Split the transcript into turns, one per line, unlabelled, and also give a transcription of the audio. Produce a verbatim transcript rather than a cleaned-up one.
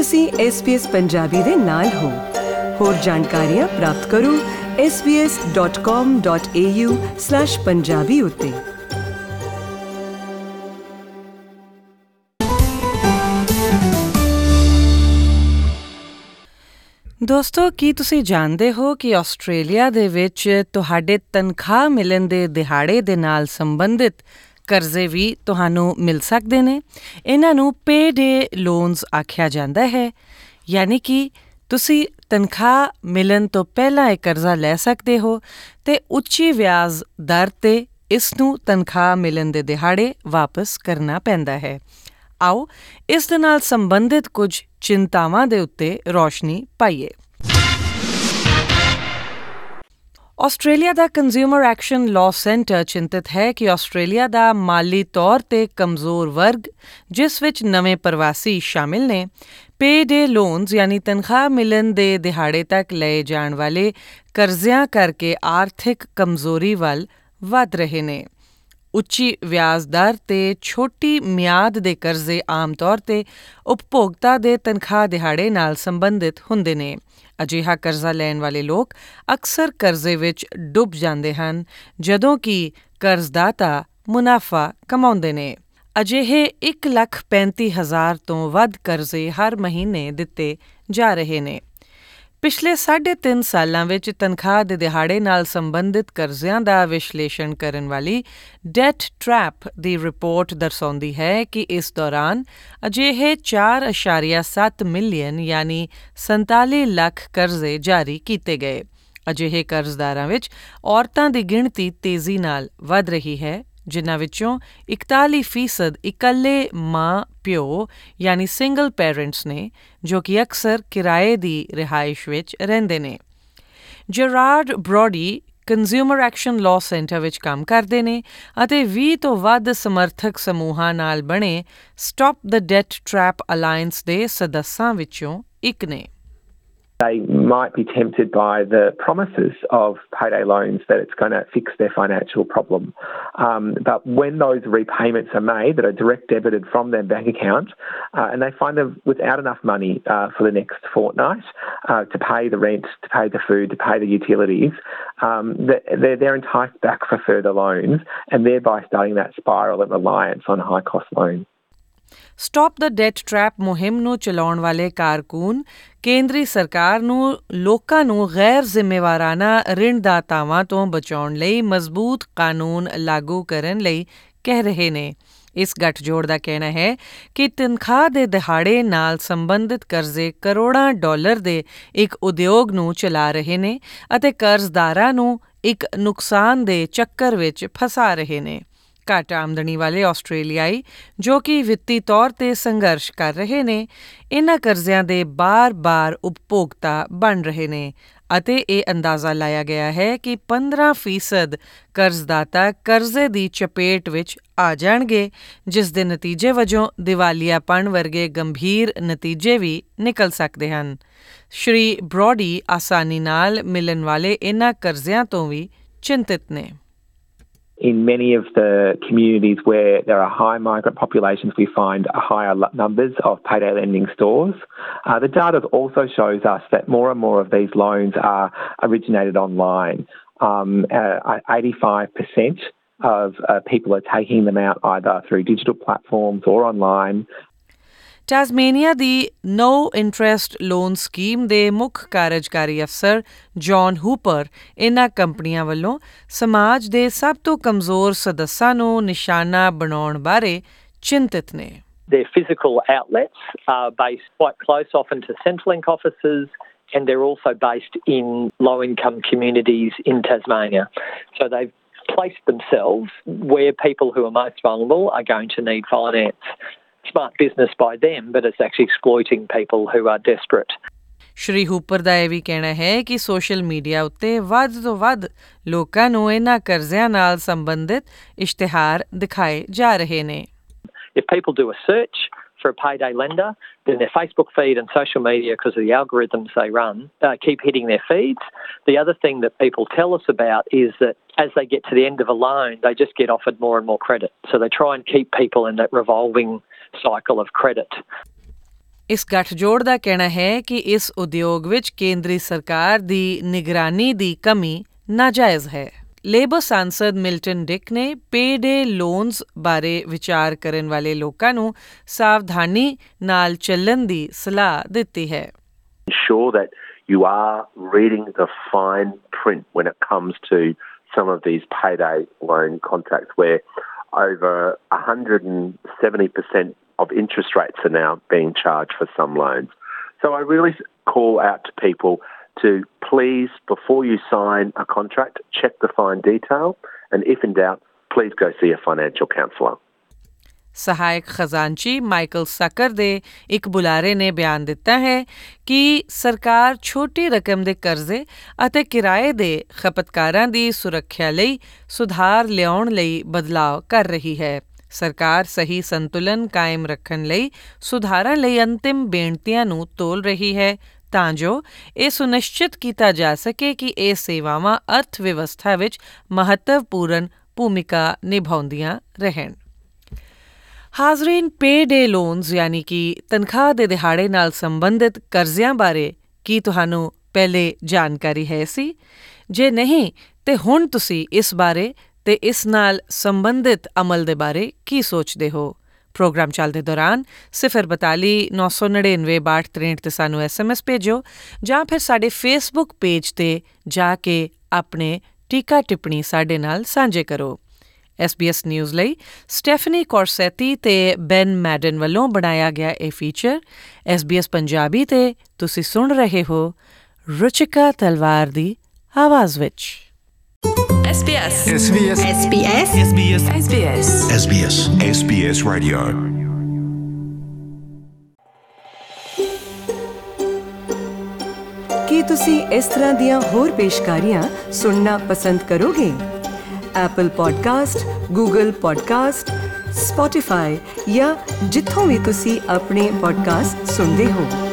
ਤੁਸੀਂ S B S Punjabi ਦੇ ਨਾਲ ਹੋ। ਹੋਰ ਜਾਣਕਾਰੀਆਂ ਪ੍ਰਾਪਤ ਕਰੋ S B S dot com dot A U slash Punjabi ਉੱਤੇ। ਦੋਸਤੋ, ਕੀ ਤੁਸੀਂ ਜਾਣਦੇ ਹੋ ਕਿ ਆਸਟ੍ਰੇਲੀਆ ਦੇ ਵਿੱਚ ਤੁਹਾਡੇ ਤਨਖਾਹ ਮਿਲਣ ਦੇ ਦਿਹਾੜੇ ਦੇ ਨਾਲ ਸੰਬੰਧਿਤ ਕਰਜ਼ੇ ਵੀ ਤੁਹਾਨੂੰ ਮਿਲ ਸਕਦੇ ਨੇ। ਇਹਨਾਂ ਨੂੰ ਪੇ ਡੇ ਲੋਨਸ ਆਖਿਆ ਜਾਂਦਾ ਹੈ, ਯਾਨੀ ਕਿ ਤੁਸੀਂ ਤਨਖਾਹ ਮਿਲਣ ਤੋਂ ਪਹਿਲਾਂ ਇਹ ਕਰਜ਼ਾ ਲੈ ਸਕਦੇ ਹੋ ਅਤੇ ਉੱਚੀ ਵਿਆਜ ਦਰ 'ਤੇ ਇਸ ਨੂੰ ਤਨਖਾਹ ਮਿਲਣ ਦੇ ਦਿਹਾੜੇ ਵਾਪਸ ਕਰਨਾ ਪੈਂਦਾ ਹੈ। ਆਓ ਇਸ ਦੇ ਨਾਲ ਸੰਬੰਧਿਤ ਕੁਝ ਚਿੰਤਾਵਾਂ ਦੇ ਉੱਤੇ ਰੌਸ਼ਨੀ ਪਾਈਏ। ਆਸਟ੍ਰੇਲੀਆ ਦਾ ਕੰਜ਼ਿਊਮਰ ਐਕਸ਼ਨ ਲਾਅ ਸੈਂਟਰ ਚਿੰਤਤ ਹੈ ਕਿ ਆਸਟ੍ਰੇਲੀਆ ਦਾ ਮਾਲੀ ਤੌਰ 'ਤੇ ਕਮਜ਼ੋਰ ਵਰਗ, ਜਿਸ ਵਿੱਚ ਨਵੇਂ ਪ੍ਰਵਾਸੀ ਸ਼ਾਮਿਲ ਨੇ, ਪੇ ਡੇ ਲੋਨਸ ਯਾਨੀ ਤਨਖਾਹ ਮਿਲਣ ਦੇ ਦਿਹਾੜੇ ਤੱਕ ਲਏ ਜਾਣ ਵਾਲੇ ਕਰਜ਼ਿਆਂ ਕਰਕੇ ਆਰਥਿਕ ਕਮਜ਼ੋਰੀ ਵੱਲ ਵੱਧ ਰਹੇ ਨੇ। ਉੱਚੀ ਵਿਆਜ ਦਰ ਤੇ ਛੋਟੀ ਮਿਆਦ ਦੇ ਕਰਜ਼ੇ ਆਮ ਤੌਰ 'ਤੇ ਉਪਭੋਗਤਾ ਦੇ ਤਨਖਾਹ ਦਿਹਾੜੇ ਨਾਲ ਸੰਬੰਧਿਤ ਹੁੰਦੇ ਨੇ। ਅਜਿਹਾ ਕਰਜ਼ਾ ਲੈਣ ਵਾਲੇ ਲੋਕ ਅਕਸਰ ਕਰਜ਼ੇ ਵਿੱਚ ਡੁੱਬ ਜਾਂਦੇ ਹਨ, ਜਦੋਂ ਕਿ ਕਰਜ਼ਦਾਤਾ ਮੁਨਾਫਾ ਕਮਾਉਂਦੇ ਨੇ। ਅਜਿਹੇ ਇੱਕ ਲੱਖ ਪੈਂਤੀ ਹਜ਼ਾਰ ਤੋਂ ਵੱਧ ਕਰਜ਼ੇ ਹਰ ਮਹੀਨੇ ਦਿੱਤੇ ਜਾ ਰਹੇ ਨੇ। ਪਿਛਲੇ ਸਾਢੇ ਤਿੰਨ ਸਾਲਾਂ ਵਿੱਚ ਤਨਖਾਹ ਦੇ ਦਿਹਾੜੇ ਨਾਲ ਸੰਬੰਧਿਤ ਕਰਜ਼ਿਆਂ ਦਾ ਵਿਸ਼ਲੇਸ਼ਣ ਕਰਨ ਵਾਲੀ ਡੈਟ ਟਰੈਪ ਦੀ ਰਿਪੋਰਟ ਦਰਸਾਉਂਦੀ ਹੈ ਕਿ ਇਸ ਦੌਰਾਨ ਅਜਿਹੇ ਚਾਰ ਅਸ਼ਾਰੀਆ ਸੱਤ ਮਿਲੀਅਨ ਯਾਨੀ ਸੰਤਾਲੀ ਲੱਖ ਕਰਜ਼ੇ ਜਾਰੀ ਕੀਤੇ ਗਏ। ਅਜਿਹੇ ਕਰਜ਼ਦਾਰਾਂ ਵਿੱਚ ਔਰਤਾਂ ਦੀ ਗਿਣਤੀ ਤੇਜ਼ੀ ਨਾਲ ਵੱਧ ਰਹੀ ਹੈ, ਜਿਨ੍ਹਾਂ ਵਿੱਚੋਂ ਇਕਤਾਲੀ ਫੀਸਦ ਇਕੱਲੇ ਮਾਂ ਪਿਓ ਯਾਨੀ ਸਿੰਗਲ ਪੇਰੈਂਟਸ ਨੇ, ਜੋ ਕਿ ਅਕਸਰ ਕਿਰਾਏ ਦੀ ਰਿਹਾਇਸ਼ ਵਿੱਚ ਰਹਿੰਦੇ ਨੇ। Gerard Brody consumer action law centre ਵਿੱਚ ਕੰਮ ਕਰਦੇ ਨੇ ਅਤੇ ਵੀਹ ਤੋਂ ਵੱਧ ਸਮਰਥਕ ਸਮੂਹਾਂ ਨਾਲ ਬਣੇ stop the debt trap alliance ਦੇ ਸਦੱਸਾਂ ਵਿੱਚੋਂ ਇੱਕ ਨੇ।
They might be tempted by the promises of payday loans that it's going to fix their financial problem. Um, but when those repayments are made that are direct debited from their bank account uh, and they find them without enough money uh, for the next fortnight uh, to pay the rent, to pay the food, to pay the utilities, um, they're, they're enticed back for further loans and thereby starting that spiral of reliance on high-cost loans.
Stop the debt trap ਮੁਹਿੰਮ ਨੂੰ ਚਲਾਉਣ ਵਾਲੇ ਕਾਰਕੁਨ ਕੇਂਦਰੀ ਸਰਕਾਰ ਨੂੰ ਲੋਕਾਂ ਨੂੰ ਗੈਰ ਜ਼ਿੰਮੇਵਾਰਾਨਾ ਰਿਣਦਾਤਾਵਾਂ ਤੋਂ ਬਚਾਉਣ ਲਈ ਮਜ਼ਬੂਤ ਕਾਨੂੰਨ ਲਾਗੂ ਕਰਨ ਲਈ ਕਹਿ ਰਹੇ ਨੇ। ਇਸ ਗੱਠਜੋੜ ਦਾ ਕਹਿਣਾ ਹੈ ਕਿ ਤਨਖਾਹ ਦੇ ਦਿਹਾੜੇ ਨਾਲ ਸੰਬੰਧਿਤ ਕਰਜ਼ੇ ਕਰੋੜਾਂ ਡਾਲਰ ਦੇ ਇੱਕ ਉਦਯੋਗ ਨੂੰ ਚਲਾ ਰਹੇ ਨੇ ਅਤੇ ਕਰਜ਼ਦਾਰਾਂ ਨੂੰ ਇੱਕ ਨੁਕਸਾਨ ਦੇ ਚੱਕਰ ਵਿੱਚ ਫਸਾ ਰਹੇ ਨੇ। ਘੱਟ ਆਮਦਨੀ ਵਾਲੇ ਆਸਟ੍ਰੇਲੀਆਈ ਜੋ ਕਿ ਵਿੱਤੀ ਤੌਰ 'ਤੇ ਸੰਘਰਸ਼ ਕਰ ਰਹੇ ਨੇ, ਇਹਨਾਂ ਕਰਜ਼ਿਆਂ ਦੇ ਬਾਰ-ਬਾਰ ਉਪਭੋਗਤਾ ਬਣ ਰਹੇ ਨੇ ਅਤੇ ਇਹ ਅੰਦਾਜ਼ਾ ਲਾਇਆ ਗਿਆ ਹੈ ਕਿ ਪੰਦਰਾਂ ਫੀਸਦ ਕਰਜ਼ਦਾਤਾ ਕਰਜ਼ੇ ਦੀ ਚਪੇਟ ਵਿੱਚ ਆ ਜਾਣਗੇ, ਜਿਸ ਦੇ ਨਤੀਜੇ ਵਜੋਂ ਦਿਵਾਲੀਆਪਣ ਵਰਗੇ ਗੰਭੀਰ ਨਤੀਜੇ ਵੀ ਨਿਕਲ ਸਕਦੇ ਹਨ। ਸ਼੍ਰੀ ਬਰੋਡੀ ਆਸਾਨੀ ਨਾਲ ਮਿਲਣ ਵਾਲੇ ਇਹਨਾਂ ਕਰਜ਼ਿਆਂ ਤੋਂ ਵੀ ਚਿੰਤਿਤ ਨੇ।
In many of the communities where there are high migrant populations, we find higher numbers of payday lending stores. Uh, the data also shows us that more and more of these loans are originated online. Um, uh, eighty-five percent of uh, people are taking them out either through digital platforms or online.
Tasmania ਦੀ no interest loan scheme ਦੇ ਮੁੱਖ ਕਾਰਜਕਾਰੀ ਅਫਸਰ John hooper ਇਹਨਾਂ ਕੰਪਨੀਆਂ ਵੱਲੋਂ ਸਮਾਜ ਦੇ ਸਭ ਤੋਂ ਕਮਜ਼ੋਰ ਸਦੱਸਾਂ ਨੂੰ ਨਿਸ਼ਾਨਾ ਬਣਾਉਣ ਬਾਰੇ ਚਿੰਤਿਤ ਨੇ।
Their physical outlets are based quite close often to Centrelink offices, and they're also based in low-income communities in Tasmania. So they've placed themselves where people who are most vulnerable are going to need finance. Smart business by them, but it's actually exploiting people who are desperate.
Shri Hooper ਦਾ ਇਹ ਵੀ ਕਹਿਣਾ ਹੈ ਕਿ social media ਉੱਤੇ ਵੱਧ ਤੋਂ ਵੱਧ ਲੋਕਾਂ ਨੂੰ ਇਹਨਾਂ ਕਰਜ਼ਿਆਂ ਨਾਲ ਸੰਬੰਧਿਤ ਇਸ਼ਤਿਹਾਰ ਦਿਖਾਏ ਜਾ ਰਹੇ ਨੇ।
If people do a search for a payday lender, then their Facebook feed and social media, because of the algorithms they run, uh, keep hitting their feeds. The other thing that people tell us about is that as they get to the end of a loan, they just get offered more and more credit. So they try and keep people in that revolving cycle of credit.
ਇਸ ਗੱਠਜੋੜ ਦਾ ਕਹਿਣਾ ਹੈ ਕਿ ਇਸ ਉਦਯੋਗ ਵਿੱਚ ਕੇਂਦਰੀ ਸਰਕਾਰ ਦੀ ਨਿਗਰਾਨੀ ਦੀ ਕਮੀ ਨਾਜਾਇਜ਼ ਹੈ। ਲੇਬਰ ਸਾਂਸਦ ਮਿਲਟਨ ਡਿਕ ਨੇ ਪੇਡੇ ਲੋਨਸ ਬਾਰੇ ਵਿਚਾਰ ਕਰਨ ਵਾਲੇ ਲੋਕਾਂ ਨੂੰ ਸਾਵਧਾਨੀ ਨਾਲ ਚੱਲਣ ਦੀ ਸਲਾਹ ਦਿੱਤੀ ਹੈ।
Ensure that you are reading the fine print when it comes to some of these payday loan contracts where over one hundred seventy percent of interest rates are now being charged for some loans. So I really call out to people to please, before you sign a contract, check the fine detail, and if in doubt, please go see a financial counsellor.
ਸਹਾਇਕ ਖਜ਼ਾਨਚੀ Michael ਸਕਰ ਦੇ ਇੱਕ ਬੁਲਾਰੇ ਨੇ ਬਿਆਨ ਦਿੱਤਾ ਹੈ ਕਿ ਸਰਕਾਰ ਛੋਟੀ ਰਕਮ ਦੇ ਕਰਜ਼ੇ ਅਤੇ ਕਿਰਾਏ ਦੇ ਖਪਤਕਾਰਾਂ ਦੀ ਸੁਰੱਖਿਆ ਲਈ ਸੁਧਾਰ ਲਿਆਉਣ ਲਈ ਬਦਲਾਅ ਕਰ ਰਹੀ ਹੈ। ਸਰਕਾਰ ਸਹੀ ਸੰਤੁਲਨ ਕਾਇਮ ਰੱਖਣ ਲਈ ਸੁਧਾਰਾਂ ਲਈ ਅੰਤਿਮ ਬੇਨਤੀਆਂ ਨੂੰ ਤੋਲ ਰਹੀ ਹੈ ਤਾਂ ਜੋ ਇਹ ਸੁਨਿਸ਼ਚਿਤ ਕੀਤਾ ਜਾ ਸਕੇ ਕਿ ਇਹ ਸੇਵਾਵਾਂ ਅਰਥ ਵਿਵਸਥਾ ਵਿੱਚ ਮਹੱਤਵਪੂਰਨ ਭੂਮਿਕਾ ਨਿਭਾਉਂਦੀਆਂ ਰਹਿਣ। ਹਾਜ਼ਰੀਨ, ਪੇਡੇ ਲੋਨਸ ਯਾਨੀ ਕਿ ਤਨਖਾਹ ਦੇ ਦਿਹਾੜੇ ਨਾਲ ਸੰਬੰਧਿਤ ਕਰਜ਼ਿਆਂ ਬਾਰੇ ਕੀ ਤੁਹਾਨੂੰ ਪਹਿਲੇ ਜਾਣਕਾਰੀ ਹੈ ਸੀ? ਜੇ ਨਹੀਂ ਤੇ ਹੁਣ ਤੁਸੀਂ ਇਸ ਬਾਰੇ ਤੇ ਇਸ ਨਾਲ ਸੰਬੰਧਿਤ ਅਮਲ ਦੇ ਬਾਰੇ ਕੀ ਸੋਚਦੇ ਹੋ? ਪ੍ਰੋਗਰਾਮ ਚੱਲਦੇ ਦੌਰਾਨ ਸਿਫਰ ਬਤਾਲੀ ਨੌ ਸੌ ਨੜਿਨਵੇਂ ਬਾਹਠ ਤ੍ਰੇਹਠ 'ਤੇ ਸਾਨੂੰ ਐਸ ਐਮ ਐਸ ਭੇਜੋ ਜਾਂ ਫਿਰ ਸਾਡੇ ਫੇਸਬੁੱਕ ਪੇਜ 'ਤੇ ਜਾ ਕੇ ਆਪਣੇ ਟੀਕਾ ਟਿੱਪਣੀ ਸਾਡੇ ਨਾਲ ਸਾਂਝੇ ਕਰੋ। ਐਸ ਬੀ ਐਸ ਨਿਊਜ਼ ਲਈ ਸਟੈਫਨੀ ਕੋਰਸੈਤੀ ਤੇ ਬੈਨ ਮੈਡਨ ਵੱਲੋਂ ਬਣਾਇਆ ਗਿਆ ਇਹ feature S B S Punjabi 'ਤੇ ਤੁਸੀਂ ਸੁਣ ਰਹੇ ਹੋ ਰੁਚਿਕਾ ਤਲਵਾਰ ਦੀ ਆਵਾਜ਼ ਵਿੱਚ।
S B S
S B S
S B S
S B S
S B S
S B S S B S Radio।
ਕੀ ਤੁਸੀਂ ਇਸ ਤਰ੍ਹਾਂ ਦੀਆਂ ਹੋਰ ਪੇਸ਼ਕਾਰੀਆਂ ਸੁਣਨਾ ਪਸੰਦ ਕਰੋਗੇ? Apple podcast, Google podcast, Spotify ਜਾਂ ਜਿੱਥੋਂ ਵੀ ਤੁਸੀਂ ਆਪਣੇ ਪੋਡਕਾਸਟ ਸੁਣਦੇ ਹੋ।